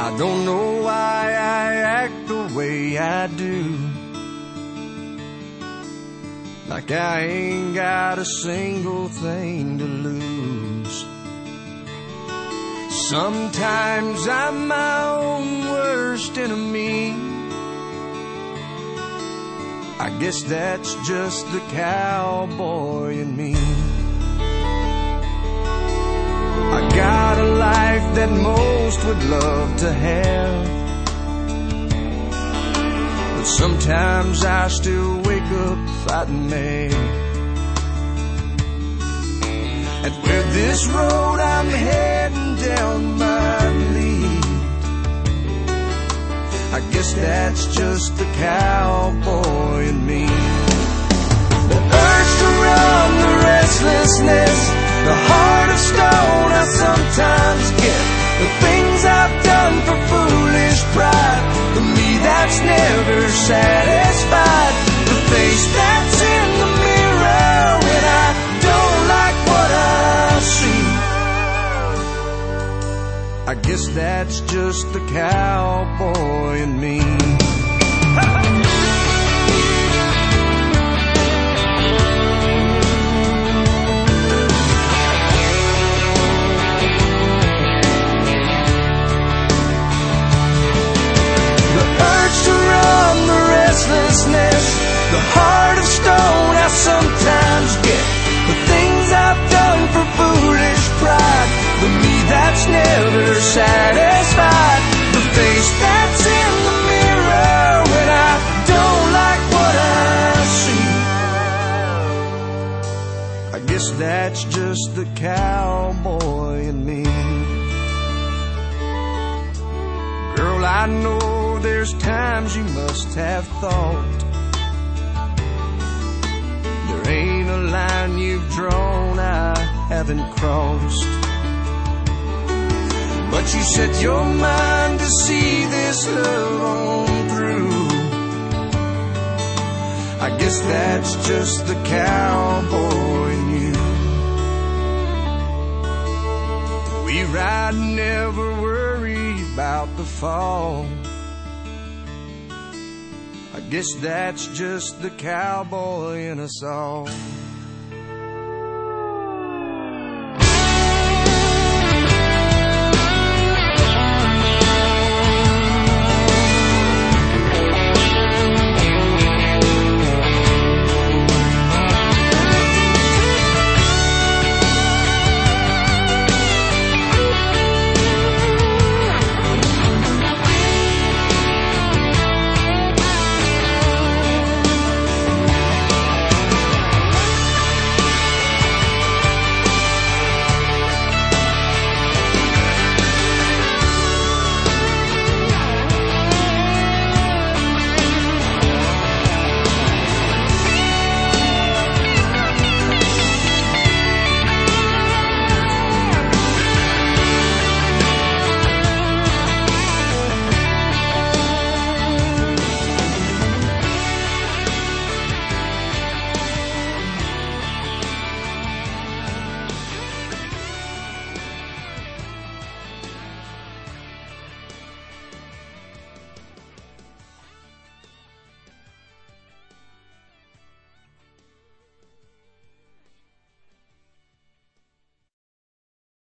I don't know why I act the way I do, like I ain't got a single thing to lose. Sometimes I'm my own worst enemy. I guess that's just the cowboy in me. I got a life that most would love to have, but sometimes I still wake up fighting mad. And where this road I'm heading down might lead, I guess that's just the cowboy in me. The urge to run, the restlessness, the heart of stone I sometimes get, the things I've done for foolish pride, the me that's never satisfied, the face that's in the mirror when I don't like what I see. I guess that's just the cowboy in me. The heart of stone I sometimes get, the things I've done for foolish pride, the me that's never satisfied, the face that's in the mirror when I don't like what I see. I guess that's just the cowboy in me. Girl, I know there's times you must have thought there ain't a line you've drawn I haven't crossed, but you set your mind to see this love on through. I guess that's just the cowboy in you. We ride and never worry about the fall. I guess that's just the cowboy in us all.